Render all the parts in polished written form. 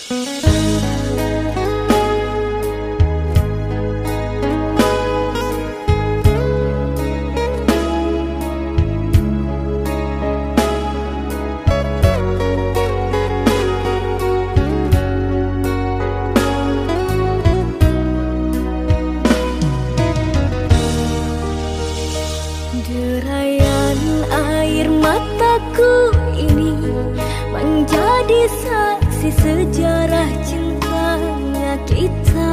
Derayan air mataku ini menjadi saksi sejarah cintanya kita.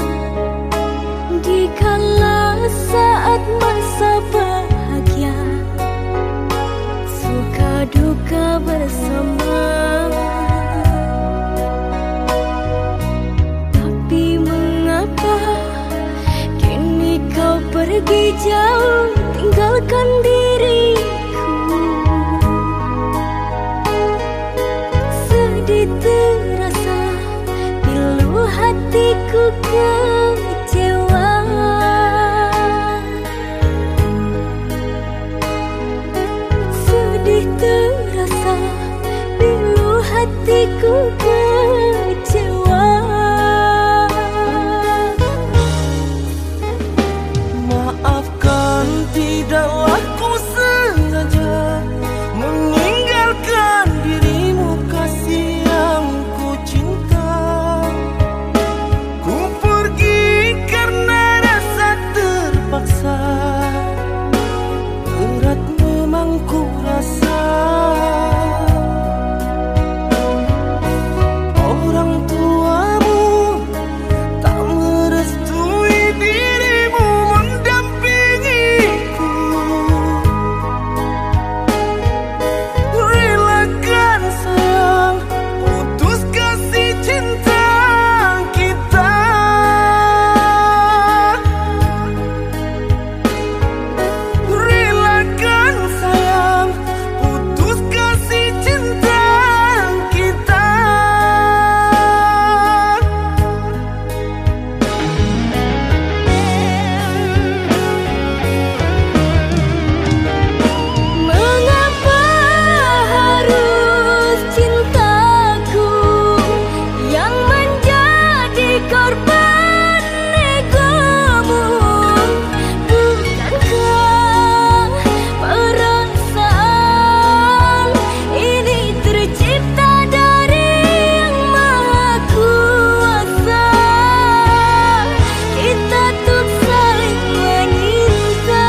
Dikala saat masa bahagia, suka duka bersama. Tapi mengapa kini kau pergi jauh, tinggalkan diriku. Sedih terasa pilu hatiku kecewa. Sedih terasa pilu hatiku kecewa. Maafkan, tidaklah ku sengaja meninggalkan dirimu, kasih yang ku cinta. Ku pergi karena rasa terpaksa, berat memang ku rasa. Orang tuamu tak merestui dirimu mendampingiku. Relakan sayang, putus kasih cinta kita. Relakan sayang, putus kasih cinta kita. Mengapa harus cintaku yang menjadi korban egomu? Bukankah perasaan ini tercipta dari Yang Maha Kuasa? Kita tuh saling menyinta.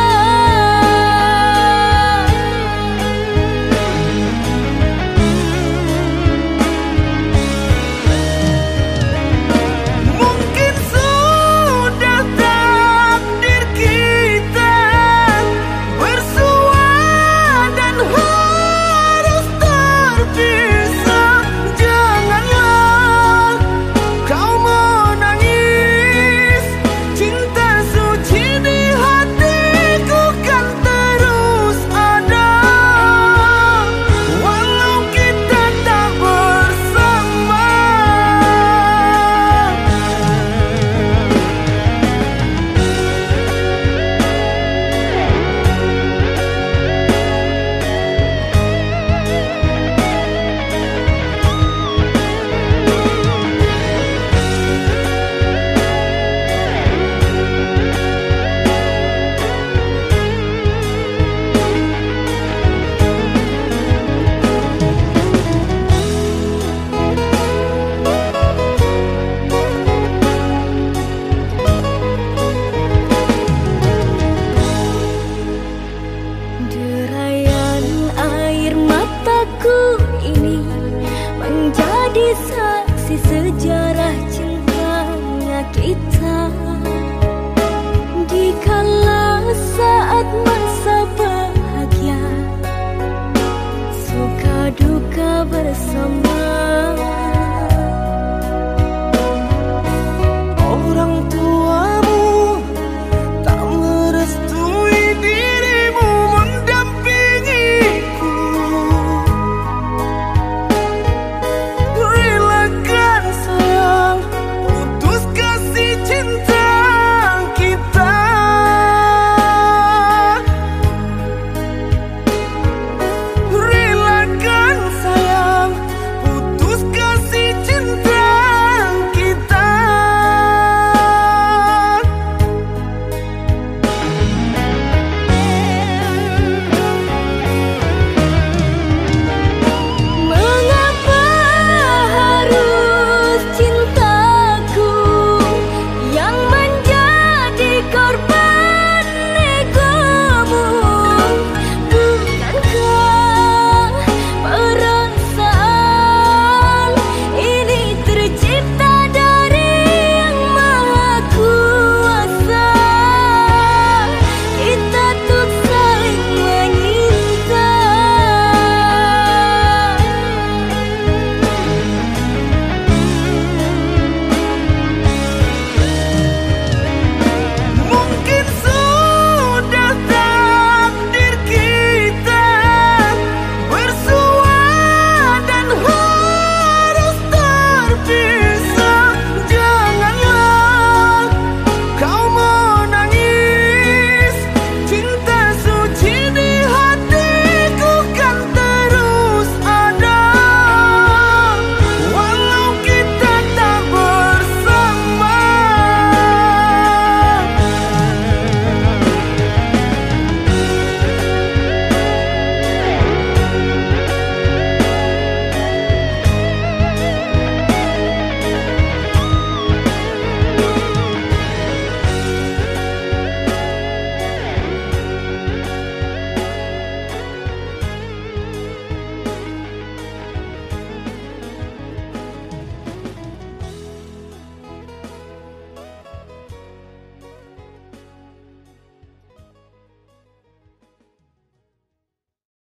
Mungkin sudah takdir kita bersua dan harus terpisah. Janganlah kau menangis, cinta suci di hatiku kan terus ada. Walau kita tak bersama. Derayan air mataku ini menjadi saksi sejarah cintanya kita. Dikala saat masa bahagia, suka duka bersama. Orang tua